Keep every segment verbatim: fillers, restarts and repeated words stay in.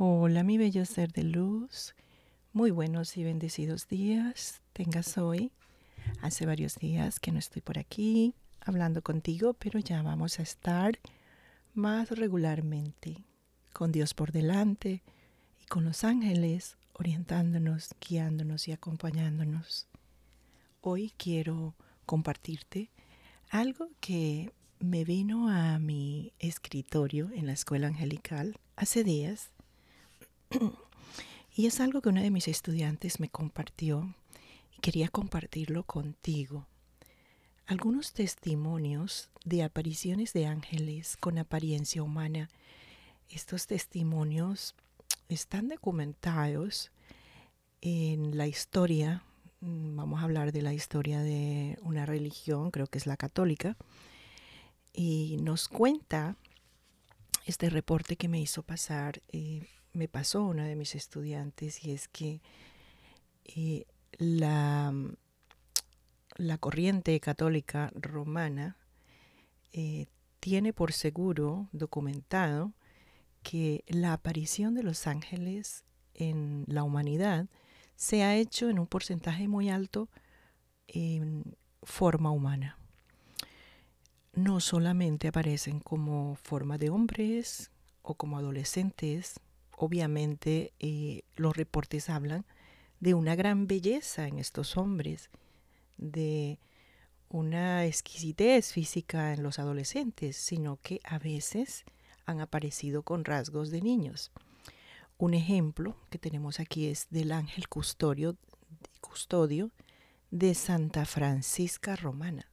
Hola, mi bello ser de luz. Muy buenos y bendecidos días tengas hoy. Hace varios días que no estoy por aquí hablando contigo, pero ya vamos a estar más regularmente, con Dios por delante y con los ángeles orientándonos, guiándonos y acompañándonos. Hoy quiero compartirte algo que me vino a mi escritorio en la escuela angelical hace días. Y es algo que una de mis estudiantes me compartió y quería compartirlo contigo. Algunos testimonios de apariciones de ángeles con apariencia humana. Estos testimonios están documentados en la historia. Vamos a hablar de la historia de una religión, creo que es la católica. Y nos cuenta este reporte que me hizo pasar, eh, me pasó una de mis estudiantes, y es que eh, la, la corriente católica romana eh, tiene por seguro documentado que la aparición de los ángeles en la humanidad se ha hecho en un porcentaje muy alto en forma humana. No solamente aparecen como forma de hombres o como adolescentes. Obviamente eh, los reportes hablan de una gran belleza en estos hombres, de una exquisitez física en los adolescentes, sino que a veces han aparecido con rasgos de niños. Un ejemplo que tenemos aquí es del ángel custodio, custodio de Santa Francisca Romana.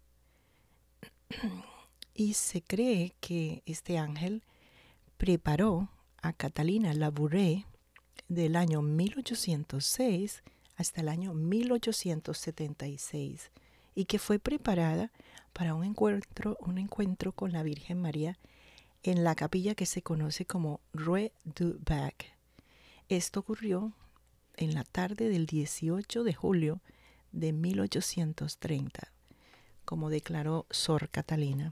Y se cree que este ángel preparó a Catalina Labouré del año mil ochocientos seis hasta el año mil ochocientos setenta y seis, y que fue preparada para un encuentro, un encuentro con la Virgen María en la capilla que se conoce como Rue du Bac. Esto ocurrió en la tarde del dieciocho de julio de mil ochocientos treinta, como declaró Sor Catalina.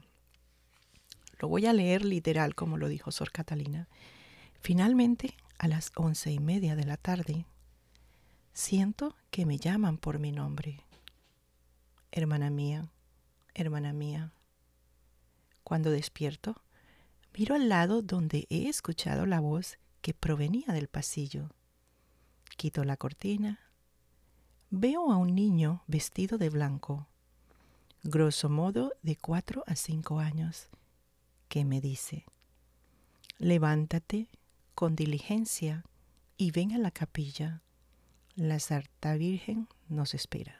Lo voy a leer literal como lo dijo Sor Catalina. Finalmente, a las once y media de la tarde, siento que me llaman por mi nombre. Hermana mía, hermana mía. Cuando despierto, miro al lado donde he escuchado la voz que provenía del pasillo. Quito la cortina. Veo a un niño vestido de blanco, grosso modo de cuatro a cinco años, que me dice: levántate con diligencia y ven a la capilla. La Santa Virgen nos espera.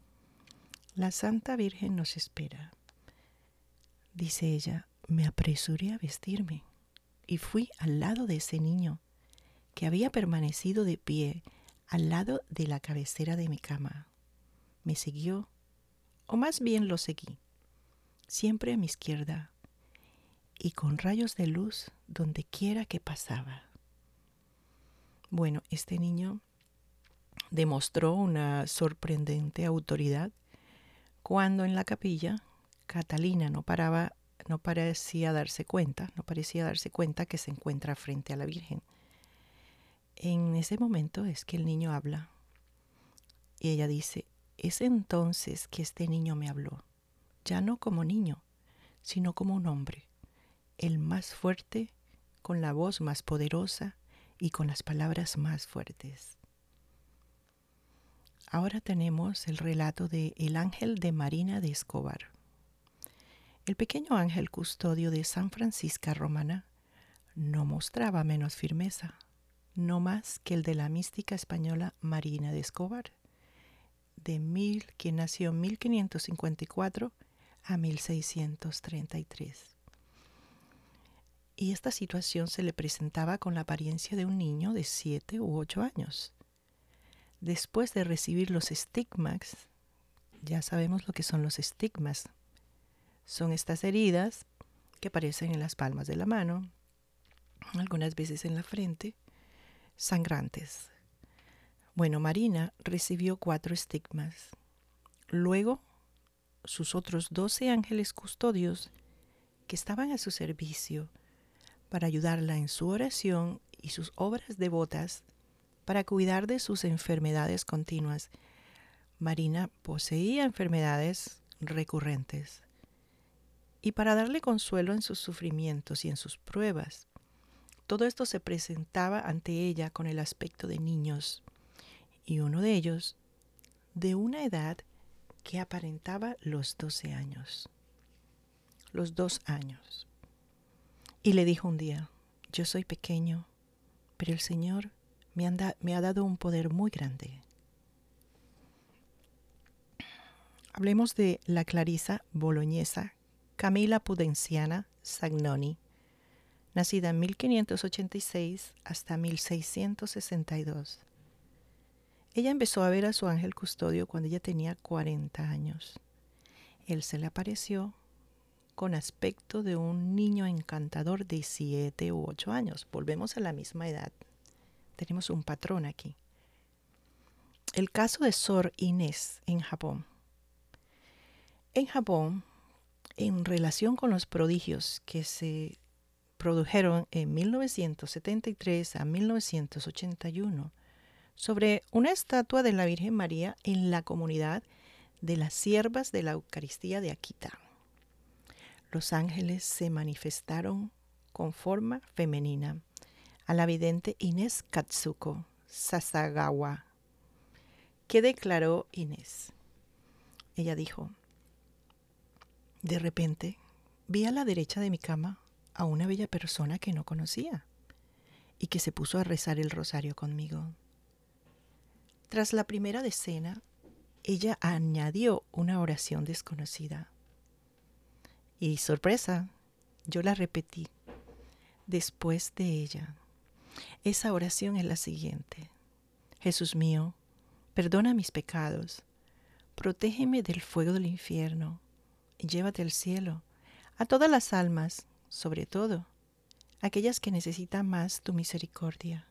La Santa Virgen nos espera. Dice ella, me apresuré a vestirme y fui al lado de ese niño que había permanecido de pie al lado de la cabecera de mi cama. Me siguió, o más bien lo seguí, siempre a mi izquierda y con rayos de luz donde quiera que pasaba. Bueno, este niño demostró una sorprendente autoridad cuando en la capilla Catalina no paraba, no parecía darse cuenta, no parecía darse cuenta que se encuentra frente a la Virgen. En ese momento es que el niño habla y ella dice: es entonces que este niño me habló, ya no como niño, sino como un hombre, el más fuerte, con la voz más poderosa y con las palabras más fuertes. Ahora tenemos el relato de El ángel de Marina de Escobar. El pequeño ángel custodio de San Francisca Romana no mostraba menos firmeza, no más que el de la mística española Marina de Escobar, de mil, que nació en mil quinientos cincuenta y cuatro a mil seiscientos treinta y tres. Y esta situación se le presentaba con la apariencia de un niño de siete u ocho años. Después de recibir los estigmas, ya sabemos lo que son los estigmas. Son estas heridas que aparecen en las palmas de la mano, algunas veces en la frente, sangrantes. Bueno, Marina recibió cuatro estigmas. Luego, sus otros doce ángeles custodios que estaban a su servicio para ayudarla en su oración y sus obras devotas para cuidar de sus enfermedades continuas. Marina poseía enfermedades recurrentes y para darle consuelo en sus sufrimientos y en sus pruebas, todo esto se presentaba ante ella con el aspecto de niños, y uno de ellos de una edad que aparentaba los doce años. Los dos años. Y le dijo un día: yo soy pequeño, pero el Señor me, anda, me ha dado un poder muy grande. Hablemos de la clarisa boloñesa Camilla Pudenziana Sagnoni, nacida en mil quinientos ochenta y seis hasta mil seiscientos sesenta y dos. Ella empezó a ver a su ángel custodio cuando ella tenía cuarenta años. Él se le apareció con aspecto de un niño encantador de siete u ocho años. Volvemos a la misma edad. Tenemos un patrón aquí. El caso de Sor Inés en Japón. En Japón, en relación con los prodigios que se produjeron en mil novecientos setenta y tres a mil novecientos ochenta y uno, sobre una estatua de la Virgen María en la comunidad de las Siervas de la Eucaristía de Akita. Los ángeles se manifestaron con forma femenina a la vidente Inés Katsuko Sasagawa, que declaró Inés. Ella dijo: de repente vi a la derecha de mi cama a una bella persona que no conocía y que se puso a rezar el rosario conmigo. Tras la primera decena, ella añadió una oración desconocida. Y sorpresa, yo la repetí después de ella. Esa oración es la siguiente: Jesús mío, perdona mis pecados, protégeme del fuego del infierno y llévate al cielo a todas las almas, sobre todo aquellas que necesitan más tu misericordia.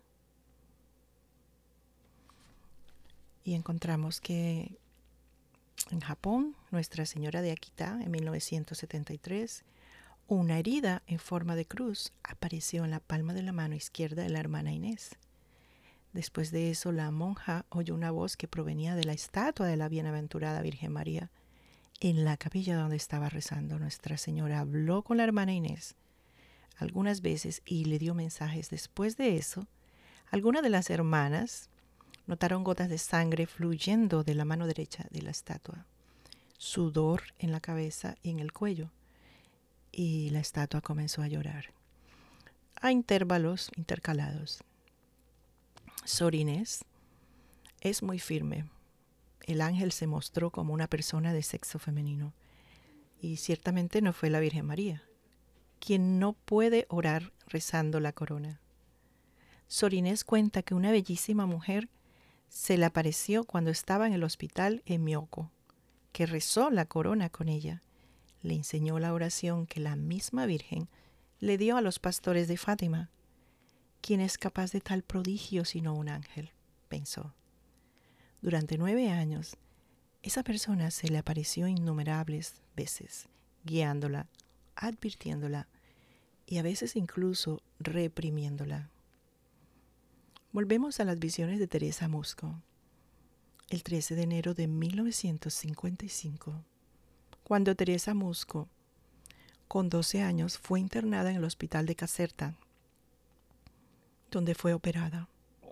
Y encontramos que en Japón, Nuestra Señora de Akita, en mil novecientos setenta y tres, una herida en forma de cruz apareció en la palma de la mano izquierda de la hermana Inés. Después de eso, la monja oyó una voz que provenía de la estatua de la bienaventurada Virgen María. En la capilla donde estaba rezando, Nuestra Señora habló con la hermana Inés algunas veces y le dio mensajes. Después de eso, algunas de las hermanas notaron gotas de sangre fluyendo de la mano derecha de la estatua, sudor en la cabeza y en el cuello, y la estatua comenzó a llorar a intervalos intercalados. Sor Inés es muy firme. El ángel se mostró como una persona de sexo femenino, y ciertamente no fue la Virgen María, quien no puede orar rezando la corona. Sor Inés cuenta que una bellísima mujer se le apareció cuando estaba en el hospital en Myoko, que rezó la corona con ella. Le enseñó la oración que la misma Virgen le dio a los pastores de Fátima. ¿Quién es capaz de tal prodigio sino un ángel?, pensó. Durante nueve años, esa persona se le apareció innumerables veces, guiándola, advirtiéndola y a veces incluso reprimiéndola. Volvemos a las visiones de Teresa Musco. El trece de enero de mil novecientos cincuenta y cinco, cuando Teresa Musco, con doce años, fue internada en el hospital de Caserta, donde fue operada,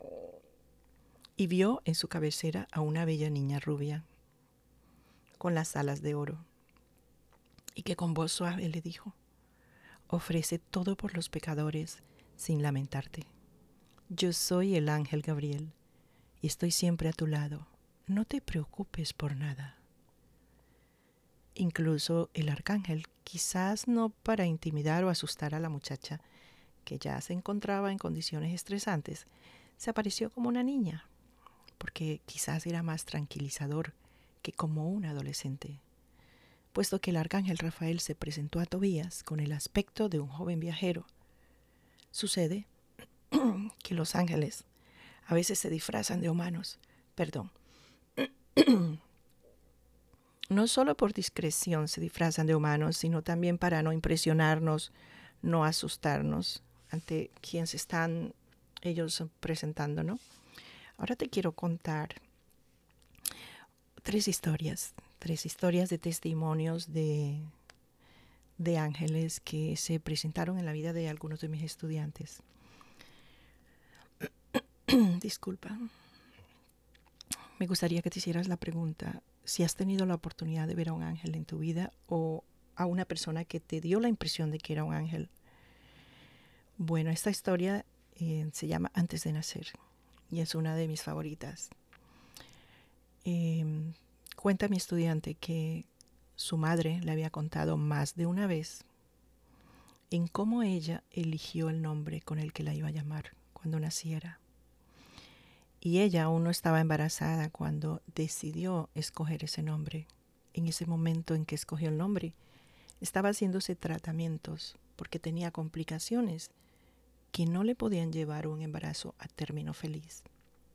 y vio en su cabecera a una bella niña rubia, con las alas de oro, y que con voz suave le dijo: ofrece todo por los pecadores sin lamentarte. Yo soy el ángel Gabriel y estoy siempre a tu lado. No te preocupes por nada. Incluso el arcángel, quizás no para intimidar o asustar a la muchacha, que ya se encontraba en condiciones estresantes, se apareció como una niña, porque quizás era más tranquilizador que como un adolescente, puesto que el arcángel Rafael se presentó a Tobías con el aspecto de un joven viajero. Sucede que los ángeles a veces se disfrazan de humanos, perdón, no solo por discreción se disfrazan de humanos, sino también para no impresionarnos, no asustarnos ante quienes están ellos presentando, ¿no? Ahora te quiero contar tres historias, tres historias de testimonios de, de ángeles que se presentaron en la vida de algunos de mis estudiantes. Disculpa. Me gustaría que te hicieras la pregunta, si has tenido la oportunidad de ver a un ángel en tu vida o a una persona que te dio la impresión de que era un ángel. Bueno, esta historia eh, se llama Antes de nacer y es una de mis favoritas. Eh, cuenta mi estudiante que su madre le había contado más de una vez en cómo ella eligió el nombre con el que la iba a llamar cuando naciera. Y ella aún no estaba embarazada cuando decidió escoger ese nombre. En ese momento en que escogió el nombre, estaba haciéndose tratamientos porque tenía complicaciones que no le podían llevar un embarazo a término feliz.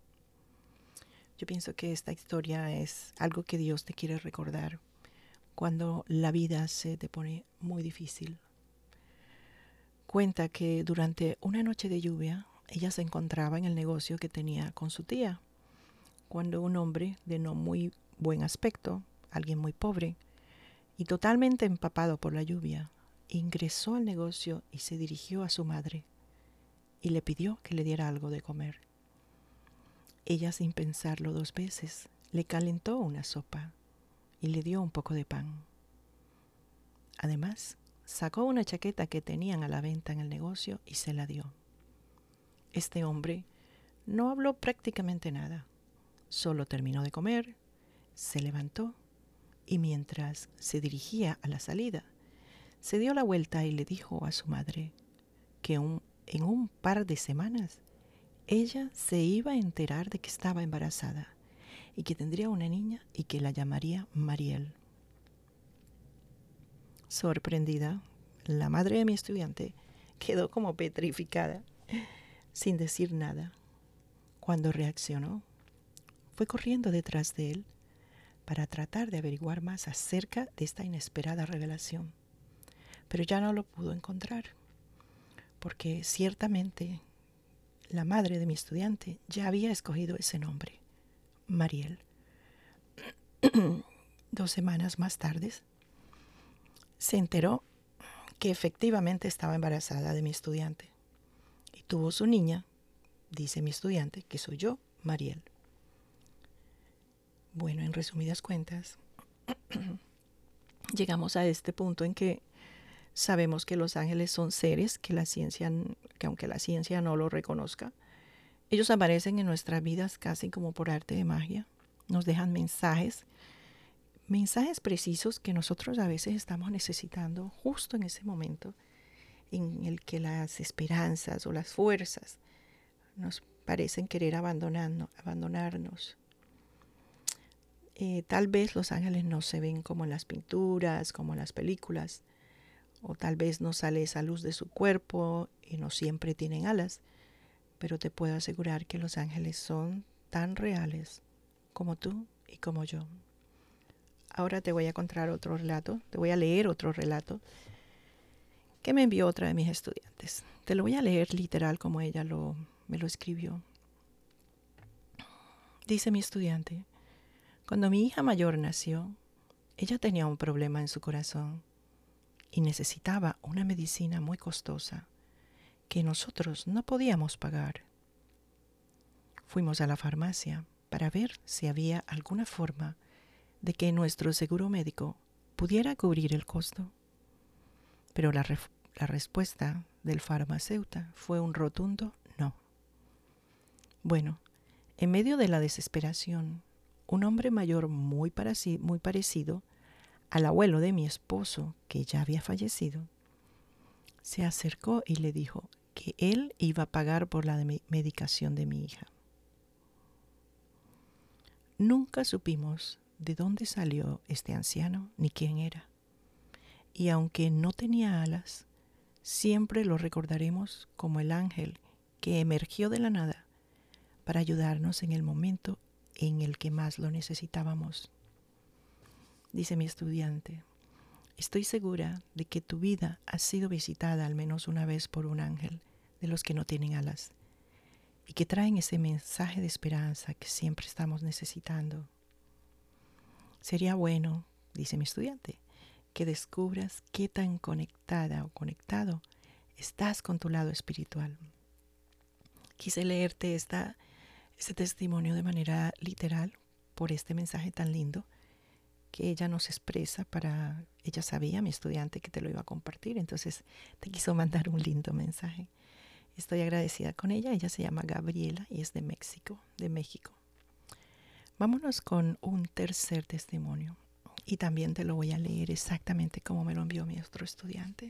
Yo pienso que esta historia es algo que Dios te quiere recordar cuando la vida se te pone muy difícil. Cuenta que durante una noche de lluvia, ella se encontraba en el negocio que tenía con su tía, cuando un hombre de no muy buen aspecto, alguien muy pobre y totalmente empapado por la lluvia, ingresó al negocio y se dirigió a su madre y le pidió que le diera algo de comer. Ella, sin pensarlo dos veces, le calentó una sopa y le dio un poco de pan. Además, sacó una chaqueta que tenían a la venta en el negocio y se la dio. Este hombre no habló prácticamente nada. Solo terminó de comer, se levantó y mientras se dirigía a la salida, se dio la vuelta y le dijo a su madre que un, en un par de semanas ella se iba a enterar de que estaba embarazada y que tendría una niña y que la llamaría Mariel. Sorprendida, la madre de mi estudiante quedó como petrificada, sin decir nada. Cuando reaccionó, fue corriendo detrás de él para tratar de averiguar más acerca de esta inesperada revelación. Pero ya no lo pudo encontrar, porque ciertamente la madre de mi estudiante ya había escogido ese nombre, Mariel. Dos semanas más tarde, se enteró que efectivamente estaba embarazada de mi estudiante y tuvo su niña, dice mi estudiante, que soy yo, Mariel. Bueno, en resumidas cuentas, llegamos a este punto en que sabemos que los ángeles son seres que la ciencia, que aunque la ciencia no lo reconozca, ellos aparecen en nuestras vidas casi como por arte de magia. Nos dejan mensajes, mensajes precisos que nosotros a veces estamos necesitando justo en ese momento en el que las esperanzas o las fuerzas nos parecen querer abandonarnos. abandonarnos. Eh, tal vez los ángeles no se ven como en las pinturas, como en las películas, o tal vez no sale esa luz de su cuerpo y no siempre tienen alas, pero te puedo asegurar que los ángeles son tan reales como tú y como yo. Ahora te voy a contar otro relato, te voy a leer otro relato que me envió otra de mis estudiantes. Te lo voy a leer literal como ella lo, me lo escribió. Dice mi estudiante: cuando mi hija mayor nació, ella tenía un problema en su corazón y necesitaba una medicina muy costosa que nosotros no podíamos pagar. Fuimos a la farmacia para ver si había alguna forma de que nuestro seguro médico pudiera cubrir el costo. Pero la, ref- la respuesta del farmacéutico fue un rotundo no. Bueno, en medio de la desesperación, un hombre mayor muy, pareci- muy parecido al abuelo de mi esposo, que ya había fallecido, se acercó y le dijo que él iba a pagar por la de medicación de mi hija. Nunca supimos de dónde salió este anciano ni quién era. Y aunque no tenía alas, siempre lo recordaremos como el ángel que emergió de la nada para ayudarnos en el momento en el que más lo necesitábamos. Dice mi estudiante: estoy segura de que tu vida ha sido visitada al menos una vez por un ángel de los que no tienen alas. que traen ese mensaje de esperanza que siempre estamos necesitando. Sería bueno, dice mi estudiante, que descubras qué tan conectada o conectado estás con tu lado espiritual. Quise leerte esta, este testimonio de manera literal por este mensaje tan lindo que ella nos expresa para... Ella sabía, mi estudiante, que te lo iba a compartir, entonces te quiso mandar un lindo mensaje. Estoy agradecida con ella. Ella se llama Gabriela y es de México, de México. Vámonos con un tercer testimonio y también te lo voy a leer exactamente como me lo envió mi otro estudiante.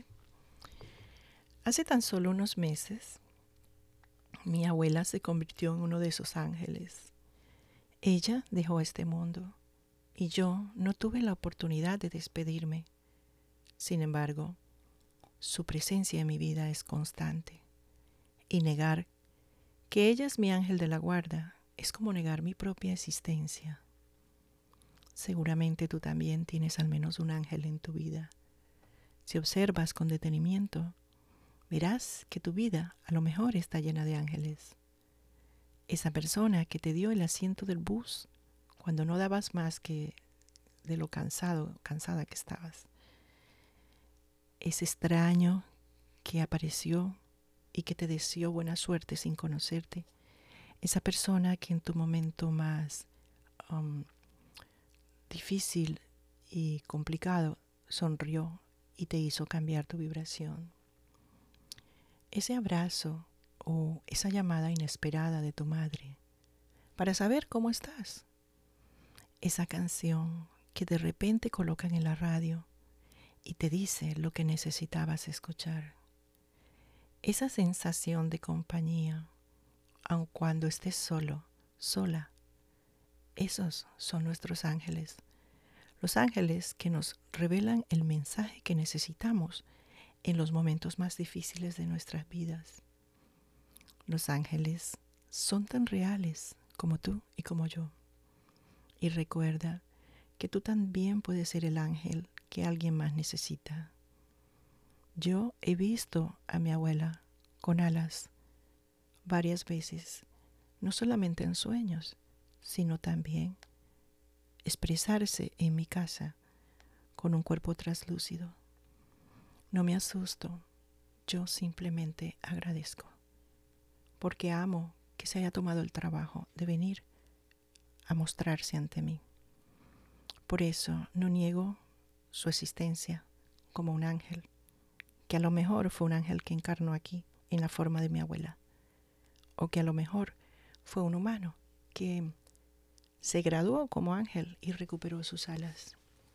Hace tan solo unos meses, mi abuela se convirtió en uno de esos ángeles. Ella dejó este mundo y yo no tuve la oportunidad de despedirme. Sin embargo, su presencia en mi vida es constante. Y negar que ella es mi ángel de la guarda es como negar mi propia existencia. Seguramente tú también tienes al menos un ángel en tu vida. Si observas con detenimiento, verás que tu vida a lo mejor está llena de ángeles. Esa persona que te dio el asiento del bus cuando no dabas más que de lo cansado, cansada que estabas. Ese extraño que apareció y que te deseó buena suerte sin conocerte. Esa persona que en tu momento más um, difícil y complicado sonrió y te hizo cambiar tu vibración. Ese abrazo o esa llamada inesperada de tu madre para saber cómo estás. Esa canción que de repente colocan en la radio y te dice lo que necesitabas escuchar. Esa sensación de compañía, aun cuando estés solo, sola. Esos son nuestros ángeles. Los ángeles que nos revelan el mensaje que necesitamos en los momentos más difíciles de nuestras vidas. Los ángeles son tan reales como tú y como yo. Y recuerda que tú también puedes ser el ángel que alguien más necesita. Yo he visto a mi abuela con alas varias veces, no solamente en sueños, sino también expresarse en mi casa con un cuerpo traslúcido. No me asusto, yo simplemente agradezco, porque amo que se haya tomado el trabajo de venir a mostrarse ante mí. Por eso no niego su existencia como un ángel, que a lo mejor fue un ángel que encarnó aquí en la forma de mi abuela, o que a lo mejor fue un humano que se graduó como ángel y recuperó sus alas.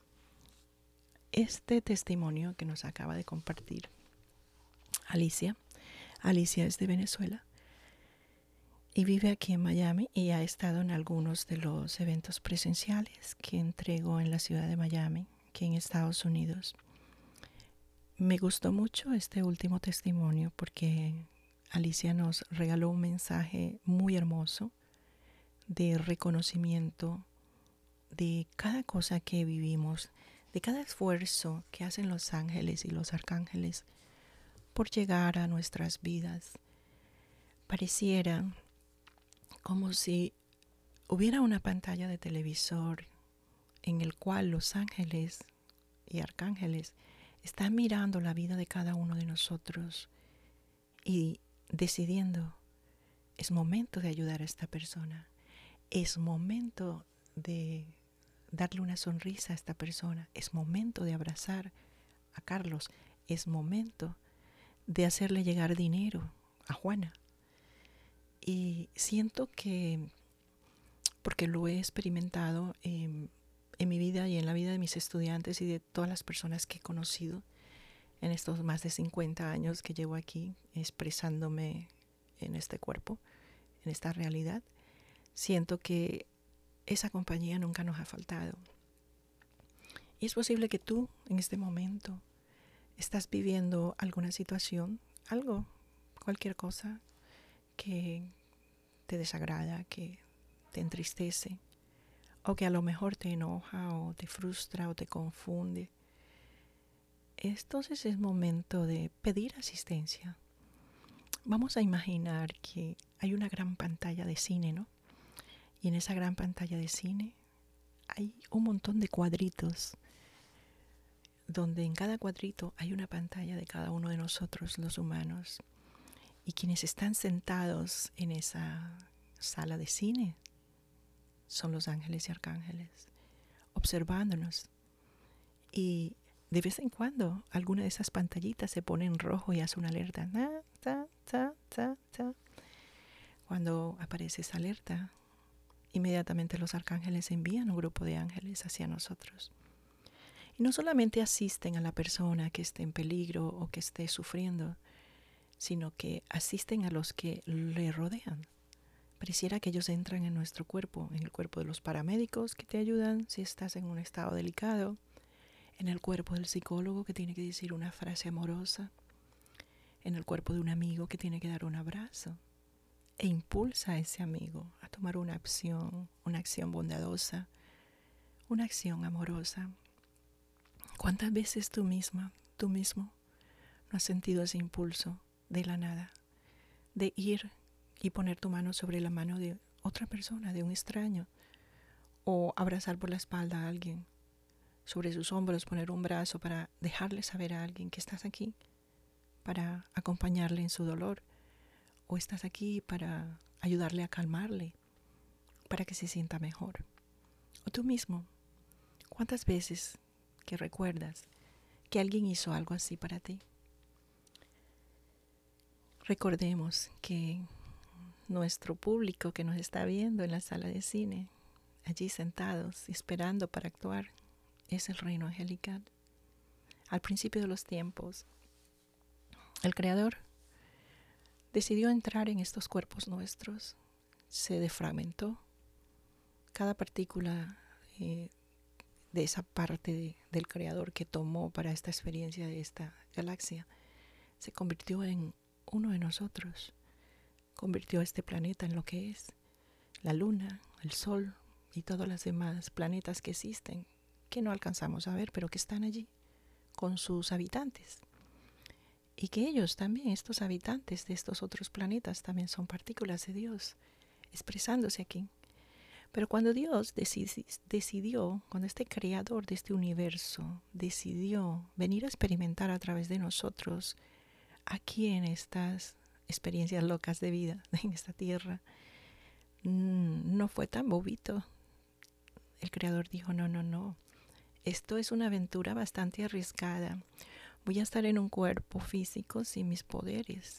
Este testimonio que nos acaba de compartir Alicia, Alicia es de Venezuela y vive aquí en Miami y ha estado en algunos de los eventos presenciales que entregó en la ciudad de Miami, aquí en Estados Unidos. Me gustó mucho este último testimonio porque Alicia nos regaló un mensaje muy hermoso de reconocimiento de cada cosa que vivimos, de cada esfuerzo que hacen los ángeles y los arcángeles por llegar a nuestras vidas. Pareciera como si hubiera una pantalla de televisor en el cual los ángeles y arcángeles están mirando la vida de cada uno de nosotros y decidiendo, es momento de ayudar a esta persona, es momento de darle una sonrisa a esta persona, es momento de abrazar a Carlos, es momento de hacerle llegar dinero a Juana. Y siento que, porque lo he experimentado eh, en mi vida y en la vida de mis estudiantes y de todas las personas que he conocido en estos más de cincuenta años que llevo aquí expresándome en este cuerpo, en esta realidad, siento que esa compañía nunca nos ha faltado. Y es posible que tú en este momento estás viviendo alguna situación, algo, cualquier cosa que te desagrada, que te entristece, o que a lo mejor te enoja, o te frustra, o te confunde. Entonces es momento de pedir asistencia, Vamos a imaginar que hay una gran pantalla de cine, ¿no? Y en esa gran pantalla de cine hay un montón de cuadritos, donde en cada cuadrito hay una pantalla de cada uno de nosotros, los humanos. Y quienes están sentados en esa sala de cine son los ángeles y arcángeles, observándonos. Y de vez en cuando alguna de esas pantallitas se pone en rojo y hace una alerta. Ta, ta, ta, ta. Cuando aparece esa alerta, inmediatamente los arcángeles envían un grupo de ángeles hacia nosotros. Y no solamente asisten a la persona que esté en peligro o que esté sufriendo, sino que asisten a los que le rodean. Pareciera que ellos entran en nuestro cuerpo, en el cuerpo de los paramédicos que te ayudan si estás en un estado delicado, en el cuerpo del psicólogo que tiene que decir una frase amorosa, en el cuerpo de un amigo que tiene que dar un abrazo, e impulsa a ese amigo a tomar una acción, una acción bondadosa, una acción amorosa. ¿Cuántas veces tú misma, tú mismo, no has sentido ese impulso de la nada, de ir y poner tu mano sobre la mano de otra persona, de un extraño, o abrazar por la espalda a alguien, sobre sus hombros poner un brazo para dejarle saber a alguien que estás aquí, para acompañarle en su dolor, o estás aquí para ayudarle a calmarle, para que se sienta mejor? O tú mismo, ¿cuántas veces que recuerdas que alguien hizo algo así para ti? Recordemos que nuestro público que nos está viendo en la sala de cine, allí sentados, esperando para actuar, es el reino angelical. Al principio de los tiempos, el Creador decidió entrar en estos cuerpos nuestros, se defragmentó. Cada partícula eh, de esa parte de, del Creador que tomó para esta experiencia de esta galaxia se convirtió en uno de nosotros. Convirtió a este planeta en lo que es, la luna, el sol y todos los demás planetas que existen, que no alcanzamos a ver, pero que están allí, con sus habitantes. Y que ellos también, estos habitantes de estos otros planetas, también son partículas de Dios, expresándose aquí. Pero cuando Dios decidió, cuando este creador de este universo decidió venir a experimentar a través de nosotros, aquí en estas experiencias locas de vida, en esta tierra, no fue tan bobito. El Creador dijo, no, no, no, esto es una aventura bastante arriesgada. Voy a estar en un cuerpo físico sin mis poderes.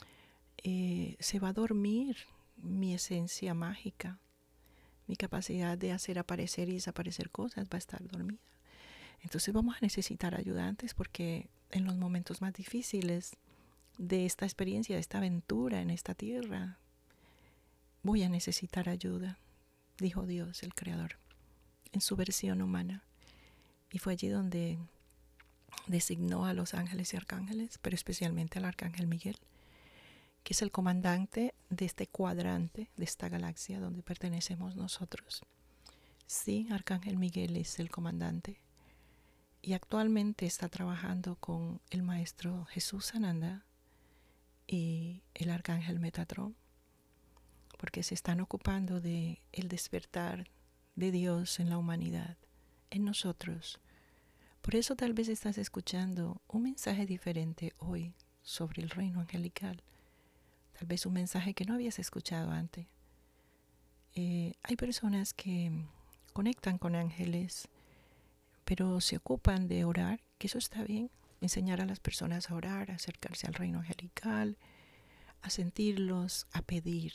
Eh, se va a dormir mi esencia mágica. Mi capacidad de hacer aparecer y desaparecer cosas va a estar dormida. Entonces vamos a necesitar ayudantes porque en los momentos más difíciles de esta experiencia, de esta aventura en esta tierra, voy a necesitar ayuda, dijo Dios, el Creador, en su versión humana. Y fue allí donde designó a los ángeles y arcángeles, pero especialmente al arcángel Miguel, que es el comandante de este cuadrante, de esta galaxia donde pertenecemos nosotros. Sí, Arcángel Miguel es el comandante y actualmente está trabajando con el maestro Jesús Sananda y el Arcángel Metatrón, porque se están ocupando de el despertar de Dios en la humanidad, en nosotros. Por eso tal vez estás escuchando un mensaje diferente hoy sobre el reino angelical. Tal vez un mensaje que no habías escuchado antes. Eh, hay personas que conectan con ángeles, pero se ocupan de orar, que eso está bien. Enseñar a las personas a orar, a acercarse al reino angelical, a sentirlos, a pedir.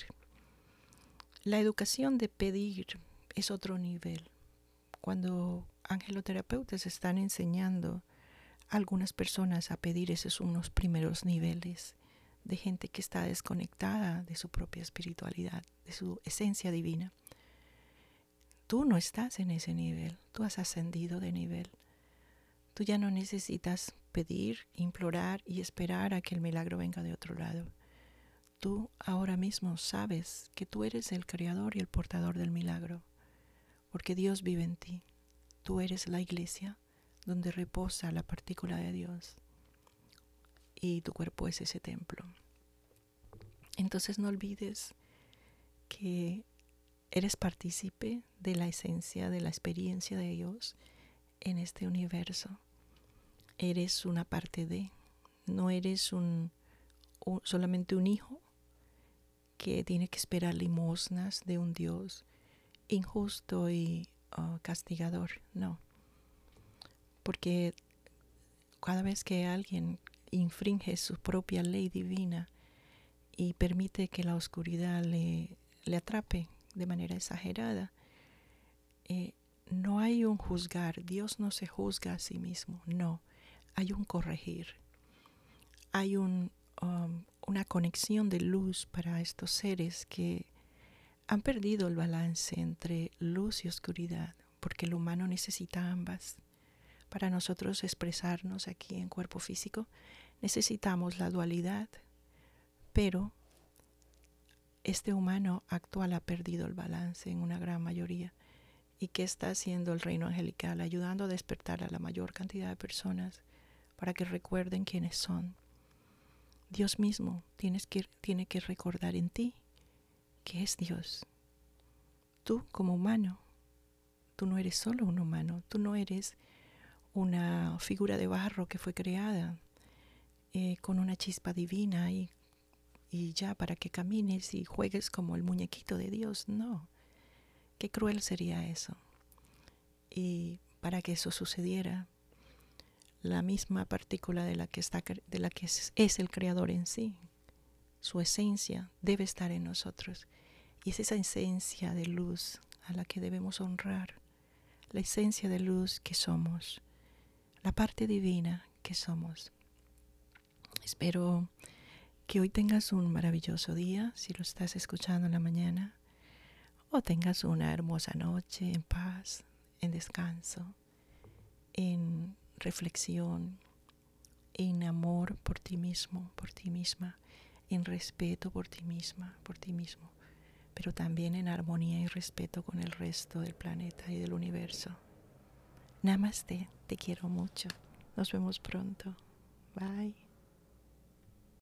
La educación de pedir es otro nivel. Cuando angeloterapeutas están enseñando a algunas personas a pedir, esos son unos primeros niveles de gente que está desconectada de su propia espiritualidad, de su esencia divina. Tú no estás en ese nivel, tú has ascendido de nivel. Tú ya no necesitas pedir, implorar y esperar a que el milagro venga de otro lado. Tú ahora mismo sabes que tú eres el creador y el portador del milagro, porque Dios vive en ti. Tú eres la iglesia donde reposa la partícula de Dios y tu cuerpo es ese templo. Entonces no olvides que eres partícipe de la esencia, de la experiencia de Dios en este universo. Eres una parte de, no eres un, un solamente un hijo que tiene que esperar limosnas de un Dios injusto y uh, castigador. No, porque cada vez que alguien infringe su propia ley divina y permite que la oscuridad le, le atrape de manera exagerada, eh, no hay un juzgar. Dios no se juzga a sí mismo, no, hay un corregir, hay un, um, una conexión de luz para estos seres que han perdido el balance entre luz y oscuridad, porque el humano necesita ambas. Para nosotros expresarnos aquí en cuerpo físico necesitamos la dualidad, pero este humano actual ha perdido el balance en una gran mayoría. ¿Y qué está haciendo el reino angelical? Ayudando a despertar a la mayor cantidad de personas para que recuerden quiénes son. Dios mismo tienes que, tiene que recordar en ti que es Dios. Tú como humano, tú no eres solo un humano, tú no eres una figura de barro que fue creada eh, con una chispa divina y, y ya para que camines y juegues como el muñequito de Dios. No, qué cruel sería eso. Y para que eso sucediera, la misma partícula de la que, está, de la que es, es el creador en sí, su esencia debe estar en nosotros. Y es esa esencia de luz a la que debemos honrar, la esencia de luz que somos, la parte divina que somos. Espero que hoy tengas un maravilloso día, si lo estás escuchando en la mañana, o tengas una hermosa noche en paz, en descanso, en reflexión, en amor por ti mismo, por ti misma, en respeto por ti misma, por ti mismo, pero también en armonía y respeto con el resto del planeta y del universo. Namaste, te quiero mucho. Nos vemos pronto. Bye.